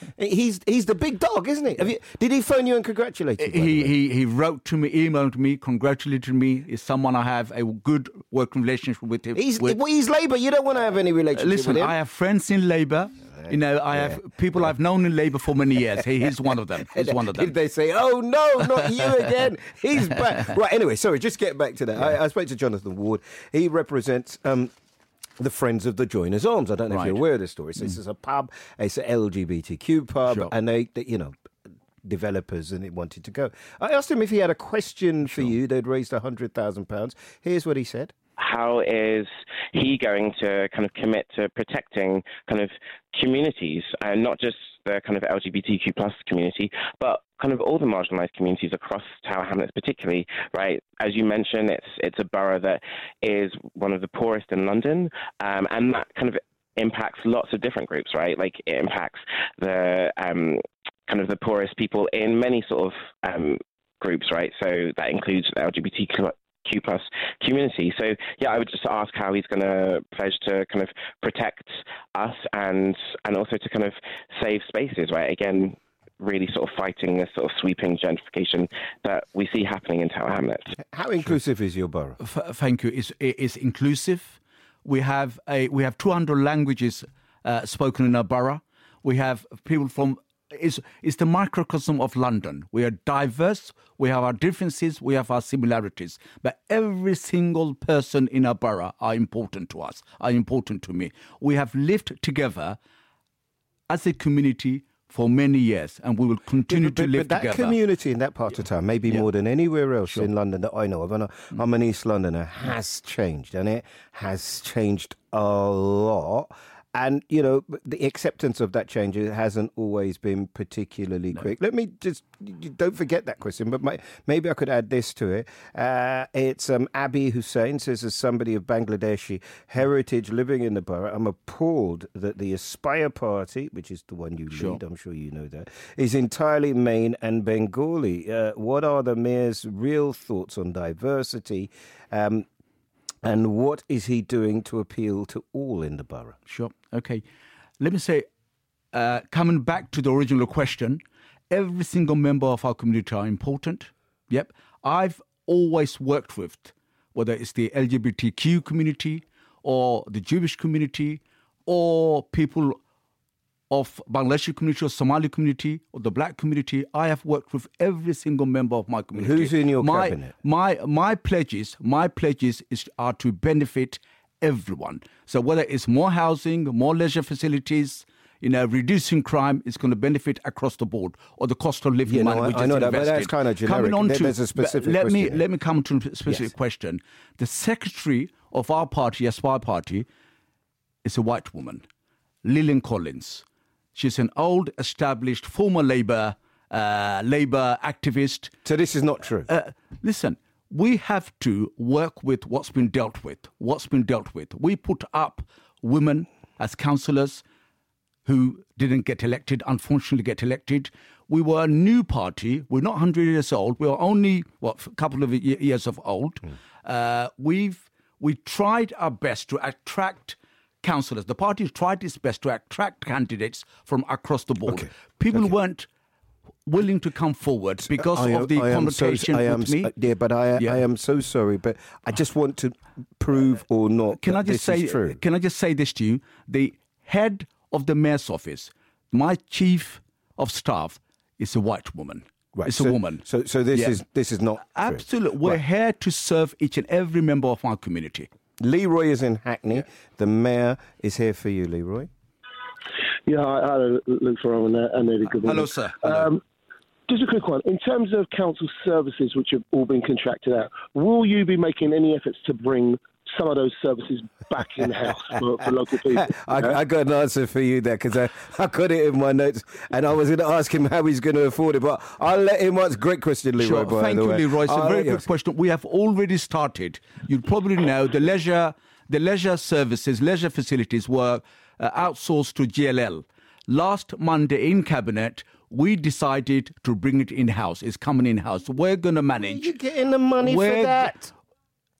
he's he's the big dog, isn't he? Have you, did he phone you and congratulate you? He, he he wrote to me, emailed me, congratulated me. He's someone I have a good working relationship with him. He's, with. well, he's Labour. You don't want to have any relationship Listen, with him. I have friends in Labour. You know, I Yeah. have people Yeah. I've known in Labour for many years. He, he's one of them. He's one of them. Did they say, oh, no, not you again? He's back. Right, anyway, sorry, just get back to that. I, I spoke to Jonathan Ward. He represents... Um, the Friends of the Joiners Arms. I don't know Right. if you're aware of this story. So this is a pub, it's an L G B T Q pub, Sure. and they, they, you know, developers, and it wanted to go. I asked him if he had a question for you. They'd raised one hundred thousand pounds. Here's what he said. How is he going to kind of commit to protecting kind of communities, and not just the kind of L G B T Q plus community, but kind of all the marginalised communities across Tower Hamlets particularly, right? As you mentioned, it's it's a borough that is one of the poorest in London, um, and that kind of impacts lots of different groups, right? Like it impacts the um, kind of the poorest people in many sort of um, groups, right? So that includes the L G B T Q plus community. So yeah, I would just ask how he's going to pledge to kind of protect us and and also to kind of save spaces, right? Again, really sort of fighting this sort of sweeping gentrification that we see happening in Tower Hamlets. How inclusive is your borough? F- thank you. It's, it's inclusive. We have a we have two hundred languages uh, spoken in our borough. We have people from. It's, it's the microcosm of London. We are diverse, we have our differences, we have our similarities. But every single person in our borough are important to us, are important to me. We have lived together as a community for many years, and we will continue but, but, to live but that together. community in that part of town, maybe Yeah. more than anywhere else Sure. in London that I know of, and I- I'm an East Londoner, has changed, and it has changed a lot. And, you know, the acceptance of that change hasn't always been particularly quick. Let me just, you don't forget that question, but my, maybe I could add this to it. Uh, it's um, Abby Hussain says, as somebody of Bangladeshi heritage living in the borough, I'm appalled that the Aspire Party, which is the one you Sure. lead, I'm sure you know that, is entirely Main and Bengali. Uh, what are the mayor's real thoughts on diversity? Um, And what is he doing to appeal to all in the borough? Sure. Okay. Let me say, uh, coming back to the original question, every single member of our community are important. Yep. I've always worked with, whether it's the L G B T Q community or the Jewish community or people of Bangladeshi community or Somali community or the black community. I have worked with every single member of my community. Who's in your my, cabinet? My my pledges, my pledges is are to benefit everyone. So whether it's more housing, more leisure facilities, you know, reducing crime, is going to benefit across the board, or the cost of living Yeah, money no, I- which I is know that, but invested. that's kind of generic. Coming on There- to, there's a specific let me question let me come to a specific Yes. question. The secretary of our party, Aspire Party, is a white woman, Lillian Collins. She's an old, established, former Labour uh, Labour activist. So this is not true. Uh, listen, we have to work with what's been dealt with. What's been dealt with. We put up women as councillors who didn't get elected, unfortunately get elected. We were a new party. We're not one hundred years old. We were only, what, a couple of ye- years of old. Mm. Uh, we've we tried our best to attract councillors. The party tried its best to attract candidates from across the board. Okay. People Okay. weren't willing to come forward because I am- of the I am so- connotation I am, with me. s- Yeah, but I, Yeah. I am so sorry, but I just want to prove or not Can that I just this say? is true. Can I just say this to you? The head of the mayor's office, my chief of staff, is a white woman. Right, It's so- a woman. So, so this Yeah. is this is not true. Absolutely. We're Right. here to serve each and every member of our community. Leroy is in Hackney. The mayor is here for you, Leroy. Yeah, hi, hello, Luke Ferraro and, and Eddie. Good morning. Hello, sir. Hello. Um, just a quick one. In terms of council services which have all been contracted out, will you be making any efforts to bring some of those services back in-house for, for local people? I, Yeah? I got an answer for you there because I, I got it in my notes and I was going to ask him how he's going to afford it, but I'll let him answer. Great question, Leroy. Sure. by Thank the you, way. Leroy. It's a I'll very let you- good question. We have already started. You probably know the leisure, the leisure services, leisure facilities were uh, outsourced to G L L. Last Monday in Cabinet, we decided to bring it in-house. It's coming in-house. We're going to manage. You're getting the money We're for that.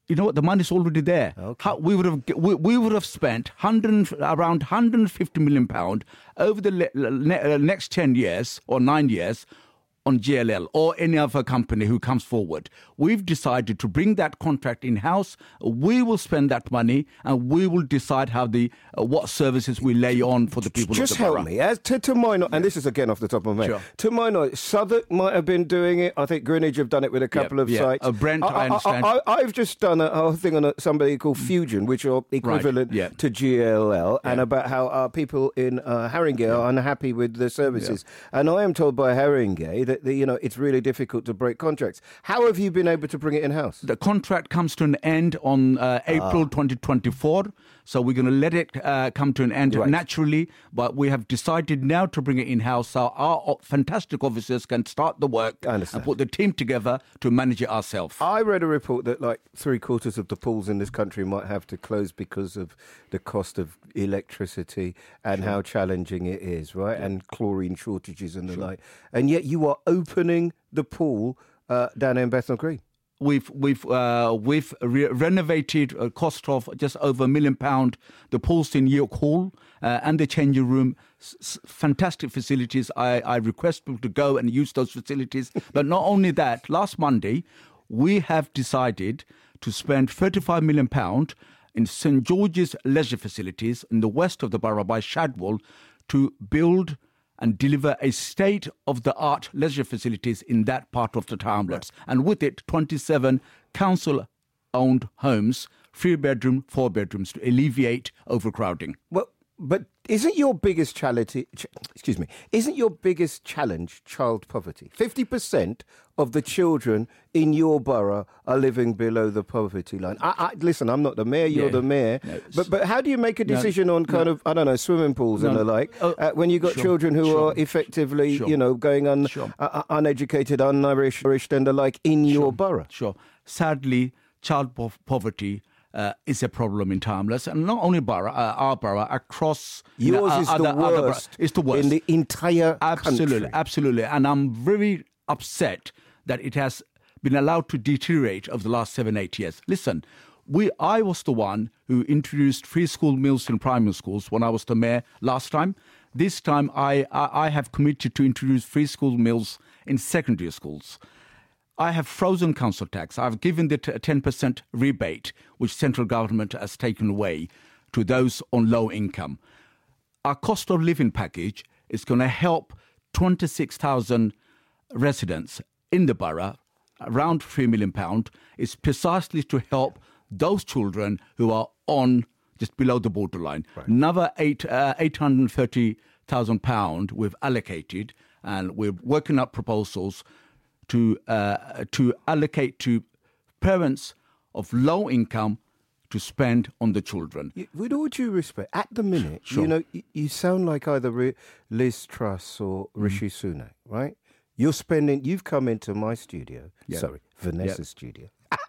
you know what? The money's already there. Okay. How, we would have we, we would have spent one hundred, around one hundred fifty million pound over the le, le, next ten years or nine years on G L L or any other company who comes forward. We've decided to bring that contract in-house. We will spend that money and we will decide how the uh, what services we lay on for the people Just of the help borough. me. As to, to my knowledge, and this is again off the top of my head, Sure. to my knowledge, Southwark might have been doing it. I think Greenwich have done it with a couple Yeah, of yeah. sites. Uh, Brent, I understand. I, I, I've just done a whole thing on a, somebody called Fusion, which are equivalent yeah. to G L L, and about how our people in uh, Haringey are unhappy with the services. And I am told by Haringey that the, you know it's really difficult to break contracts. How have you been able to bring it in-house? The contract comes to an end on uh, April Ah. twenty twenty-four, so we're going to let it uh, come to an end Right. naturally, but we have decided now to bring it in-house so our o- fantastic officers can start the work and put the team together to manage it ourselves. I read a report that like three quarters of the pools in this country might have to close because of the cost of electricity and Sure. how challenging it is, right? And chlorine shortages and the like. And yet you are opening the pool uh, down in Bethnal Green. We've we've uh, we've re- renovated a cost of just over a million pound the pools in York Hall uh, and the changing room. S- s- fantastic facilities. I, I request people to go and use those facilities. But not only that, last Monday we have decided to spend thirty-five million pound in St George's leisure facilities in the west of the borough by Shadwell to build and deliver a state-of-the-art leisure facilities in that part of the townlets. And with it, twenty-seven council-owned homes, three-bedroom, four-bedrooms, to alleviate overcrowding. Well, but isn't your biggest challenge, ch- excuse me, isn't your biggest challenge child poverty? fifty percent of the children in your borough are living below the poverty line. I, I, listen, I'm not the mayor, you're Yeah. the mayor. No, but but how do you make a No, decision on kind no. of, I don't know, swimming pools and No. the like, Oh, uh, when you've got sure, children who sure. are effectively, Sure. you know, going un, Sure. uh, uh, uneducated, unnourished and the like in your borough? Sure. Sadly, child po- poverty uh, is a problem in Timeless, and not only borough, uh, our borough, across you know, Yours uh, is other, the other borough- worst It's the worst in the entire absolutely, country. absolutely. And I'm very upset that it has been allowed to deteriorate over the last seven, eight years. Listen, we, I was the one who introduced free school meals in primary schools when I was the mayor last time. This time, I, I, I have committed to introduce free school meals in secondary schools. I have frozen council tax. I've given the t- ten percent rebate, which central government has taken away to those on low income. Our cost of living package is going to help twenty-six thousand residents in the borough, around three million pounds. It's precisely to help those children who are on just below the borderline. Right. Another eight, uh, eight hundred thirty thousand pounds we've allocated, and we're working up proposals to uh, to allocate to parents of low income to spend on the children. You- With all due respect, at the minute, Sure. you know, you, you sound like either Ri- Liz Truss or Mm. Rishi Sunak, right? You're spending, you've come into my studio, Yeah. sorry, Vanessa's Yeah. studio,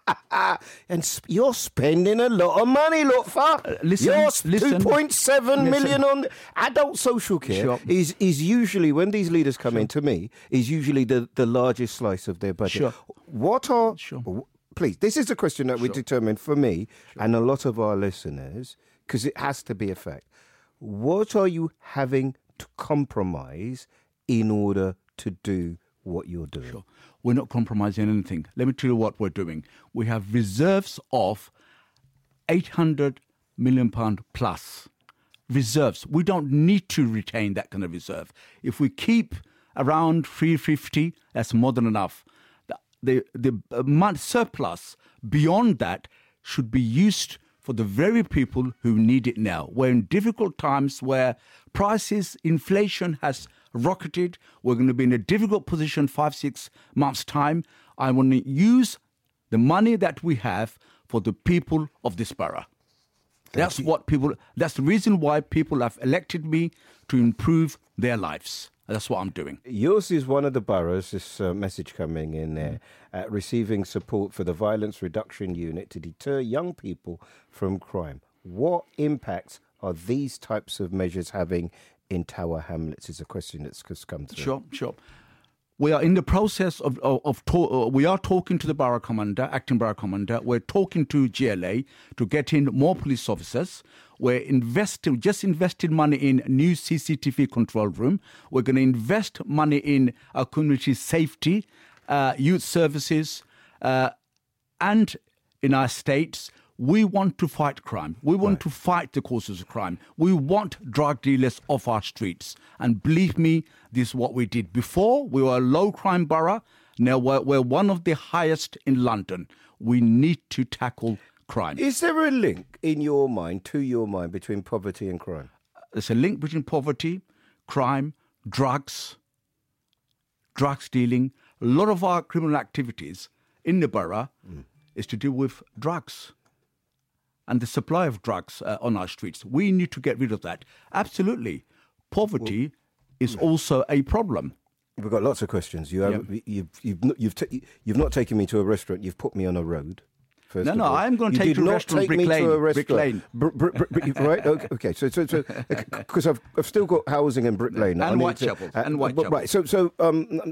and sp- you're spending a lot of money, look, fuck. listen, you're s- listen, two point seven million listen. on adult social care Sure. is, is usually, when these leaders come in to me, is usually the, the largest slice of their budget. Sure. What are, w- please, this is a question that we determine for me and a lot of our listeners, because it has to be a fact. What are you having to compromise in order to do what you're doing? Sure. We're not compromising anything. Let me tell you what we're doing. We have reserves of eight hundred million pound plus. Reserves. We don't need to retain that kind of reserve. If we keep around three fifty, that's more than enough. The, the, the month surplus beyond that should be used for the very people who need it now. We're in difficult times where prices, inflation has rocketed. We're going to be in a difficult position five, six months' time. I want to use the money that we have for the people of this borough. That's what people, that's the reason why people have elected me, to improve their lives. That's what I'm doing. Yours is one of the boroughs, this uh, message coming in there, uh, receiving support for the Violence Reduction Unit to deter young people from crime. What impacts are these types of measures having in Tower Hamlets is a question that's just come through. Sure, sure. We are in the process of, of, of to, uh, we are talking to the borough commander, acting borough commander. We're talking to G L A to get in more police officers. We're investing, just invested money in new C C T V control room. We're going to invest money in our community safety, uh, youth services, uh, and in our states. We want to fight crime. We want right. to fight the causes of crime. We want drug dealers off our streets. And believe me, this is what we did before. We were a low crime borough. Now we're, we're one of the highest in London. We need to tackle crime. Is there a link in your mind, to your mind, between poverty and crime? There's a link between poverty, crime, drugs, drugs dealing. A lot of our criminal activities in the borough mm. is to do with drugs and the supply of drugs uh, on our streets. We need to get rid of that. Absolutely. Poverty well, is also a problem. We've got lots of questions. You have, yep. you've, you've, you've, t- you've not taken me to a restaurant. You've put me on a road. No, no, I'm going to take you to a restaurant, Brick Lane. To a Brick Lane. Br- br- br- br- right? Okay. okay. So, so, so, because I've, I've still got housing in Brick Lane and Whitechapel. Uh, and Whitechapel. Right. So, so, um,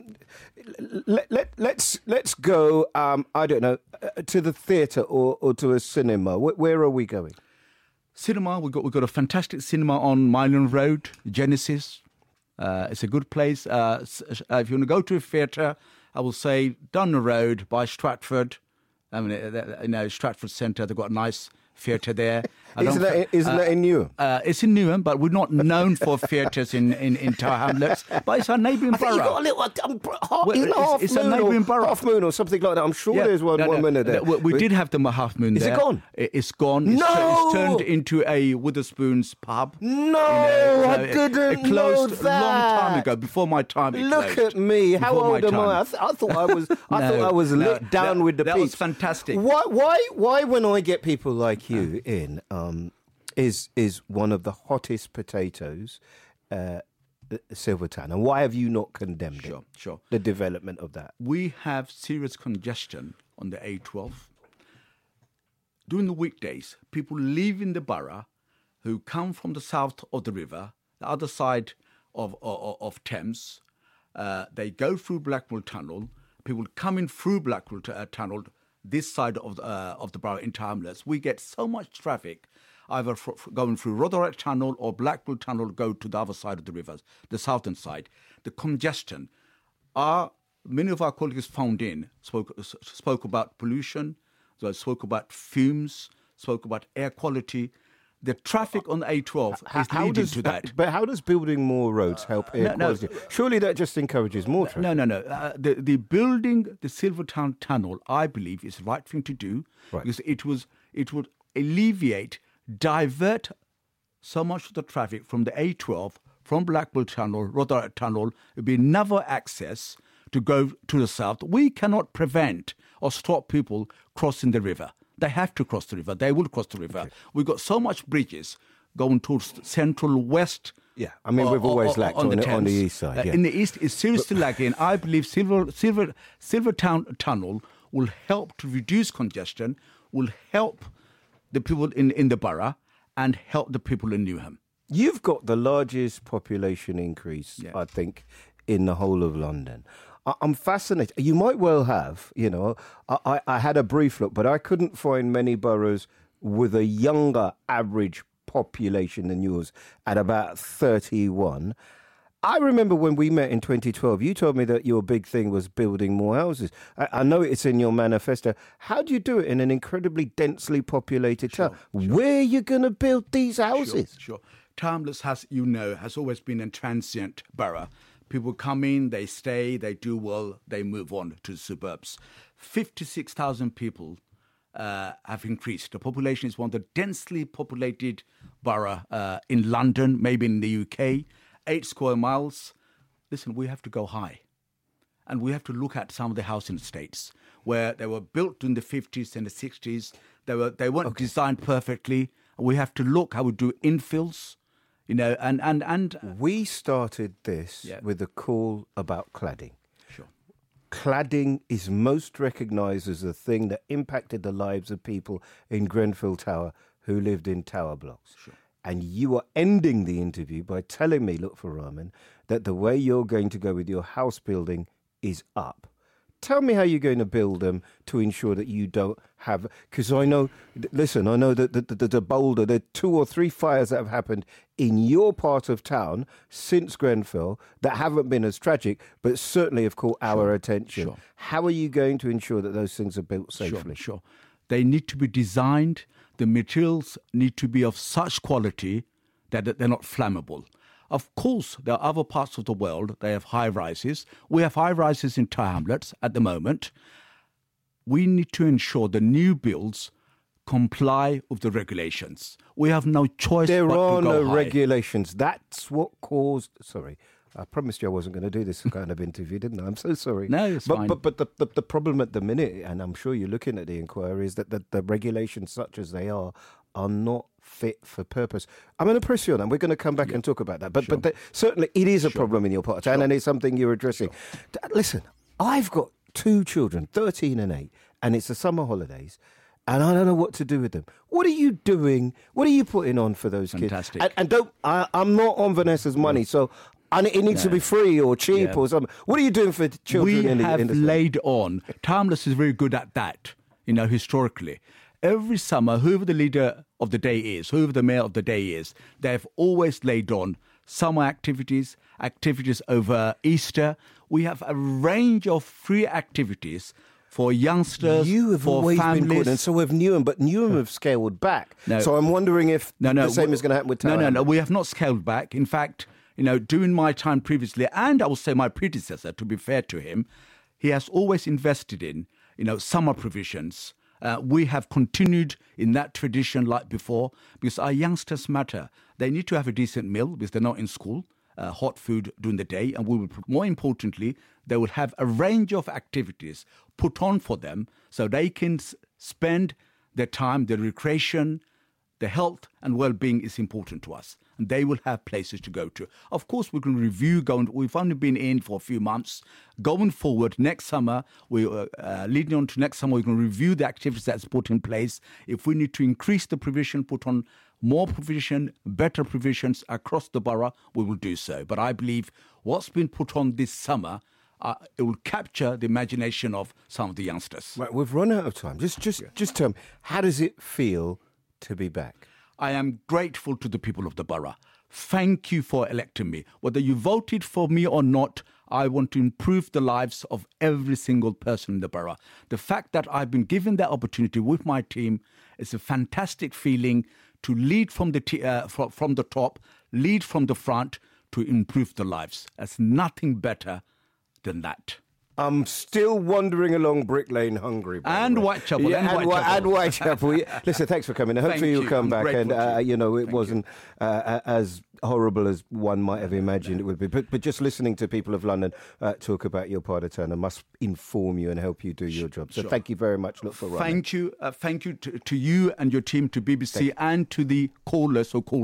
let, let let's let's go. Um, I don't know, uh, to the theatre or, or to a cinema. Where, where are we going? Cinema. We got we got a fantastic cinema on Milan Road, Genesis. Uh, it's a good place. Uh, if you want to go to a theatre, I will say down the road by Stratford. I mean, you know, Stratford Centre, they've got a nice theatre there. Isn't, that, in, isn't uh, that in Newham? Uh, it's in Newham, but we're not known for theatres in, in, in Tower Hamlets. But it's our neighbouring borough. You've got a little, um, half, well, it's, half it's moon a neighbouring or, borough. Half moon or something like that. I'm sure yeah. there's one, no, one no, minute there. No, we, we did have the half moon Is there. Is it gone? It's gone. It's, no! It's turned into a Witherspoon's pub. No, you know, I it, didn't it closed know that. a long time ago, before my time. It Look closed. at me. How before old am I? I, th- I thought I was. I no, thought I was lit no, down that, with the that peeps. was fantastic. Why? Why? Why? When I get people like you in, um, is is one of the hottest potatoes, uh, Silvertown, and why have you not condemned sure, it? Sure, the development of that. We have serious congestion on the A twelve. During the weekdays, people leaving the borough who come from the south of the river, the other side of of, of Thames, uh, they go through Blackwall Tunnel. People coming through Blackwall uh, Tunnel, this side of uh, of the borough into Hamlets. We get so much traffic, either f- f- going through Rotherhithe Tunnel or Blackwall Tunnel, go to the other side of the rivers, the southern side. The congestion. Our, many of our colleagues phoned in, spoke, spoke about pollution, so spoke about fumes, spoke about air quality. The traffic on the A twelve how, is how leading does, to that. But how does building more roads help air no, quality? No, Surely that just encourages more traffic. No, no, no. Uh, the, the building the Silvertown Tunnel, I believe, is the right thing to do right. because it was it would alleviate, divert so much of the traffic from the A twelve, from Blackwall Tunnel, Rotherhithe Tunnel. It would be another access to go to the south. We cannot prevent or stop people crossing the river. They have to cross the river. They will cross the river. Okay. We've got so much bridges going towards central west. Yeah, I mean, we've always lacked on, on, the, on the east side. Yeah. Uh, in the east, it's seriously lacking. I believe Silver, Silver, Silvertown Tunnel will help to reduce congestion, will help the people in, in the borough, and help the people in Newham. You've got the largest population increase, yeah. I think, in the whole of London. I'm fascinated. You might well have, you know, I, I had a brief look, but I couldn't find many boroughs with a younger average population than yours at about thirty-one. I remember when we met in twenty twelve, you told me that your big thing was building more houses. I, I know it's in your manifesto. How do you do it in an incredibly densely populated sure, town? Sure. Where are you going to build these houses? Sure, sure. Hamlets has, you know, has always been a transient borough. People come in, they stay, they do well, they move on to the suburbs. fifty-six thousand people uh, have increased. The population is one of the densely populated borough uh, in London, maybe in the U K. Eight square miles. Listen, we have to go high. And we have to look at some of the housing estates where they were built in the fifties and the sixties. They, were, they weren't okay. designed perfectly. We have to look how we do infills. You know, and and and uh, we started this yeah. with a call about cladding. Sure, cladding is most recognised as the thing that impacted the lives of people in Grenfell Tower who lived in tower blocks. Sure. And you are ending the interview by telling me, look, for Rahman, that the way you're going to go with your house building is up. Tell me how you're going to build them to ensure that you don't have... Because I know... Listen, I know that the, the, the Boulder, there are two or three fires that have happened in your part of town since Grenfell that haven't been as tragic, but certainly have caught our Sure, attention. sure. How are you going to ensure that those things are built safely? Sure, sure. They need to be designed. The materials need to be of such quality that they're not flammable. Of course, there are other parts of the world, they have high-rises. We have high-rises in Tower Hamlets at the moment. We need to ensure the new builds comply with the regulations. We have no choice There but are to go no high. regulations. That's what caused... Sorry. I promised you I wasn't going to do this kind of interview, didn't I? I'm so sorry. No, it's but, fine. But, but the, the, the problem at the minute, and I'm sure you're looking at the inquiry, is that the, the regulations such as they are are not fit for purpose. I'm going to press you on that. We're going to come back yeah. and talk about that. But Sure. but the, certainly it is a Sure. problem in your part of town, Sure. and it's something you're addressing. D- Listen, I've got two children, thirteen and eight, and it's the summer holidays. And I don't know what to do with them. What are you doing? What are you putting on for those Fantastic. kids? And, and don't, I, I'm not on Vanessa's money, so and it needs No. to be free or cheap Yeah. or something. What are you doing for children We in the have in the laid on. Timeless is very good at that, you know, historically. Every summer, whoever the leader of the day is, whoever the mayor of the day is, they have always laid on summer activities, activities over Easter. We have a range of free activities for youngsters, You have for always families. been good, and so have Newham, but Newham have scaled back. No. So I'm wondering if No, no, the same we- is going to happen with Tower No, no, no. Hamlets. We have not scaled back. In fact, you know, during my time previously, and I will say my predecessor, to be fair to him, he has always invested in, you know, summer provisions. Uh, we have continued in that tradition like before because our youngsters matter. They need to have a decent meal because they're not in school, uh, hot food during the day, and we will, more importantly, they will have a range of activities put on for them so they can s- spend their time, their recreation, their health and well-being is important to us. And they will have places to go to. Of course, we can review. Going, we've only been in for a few months. Going forward, next summer, we uh, uh, leading on to next summer, we can review the activities that's put in place. If we need to increase the provision, put on more provision, better provisions across the borough, we will do so. But I believe what's been put on this summer, uh, it will capture the imagination of some of the youngsters. Right, we've run out of time. Just, just, just tell me, how does it feel to be back? I am grateful to the people of the borough. Thank you for electing me. Whether you voted for me or not, I want to improve the lives of every single person in the borough. The fact that I've been given that opportunity with my team is a fantastic feeling to lead from the t- uh, from, from the top, lead from the front to improve the lives. There's nothing better than that. I'm still wandering along Brick Lane hungry. by And the way. Whitechapel, Yeah, and and, Whi- Whitechapel. and Whitechapel. Yeah. Listen, thanks for coming. Hopefully Thank you'll you. come I'm back. And, grateful to uh, you. you know, it Thank wasn't uh, as horrible as one might have imagined it would be. But, but just listening to people of London uh, talk about your part of town must inform you and help you do your job. So Sure. thank you very much. Look for Ryan. Thank you. Uh, thank you to, to you and your team, to B B C, and to the callers who call.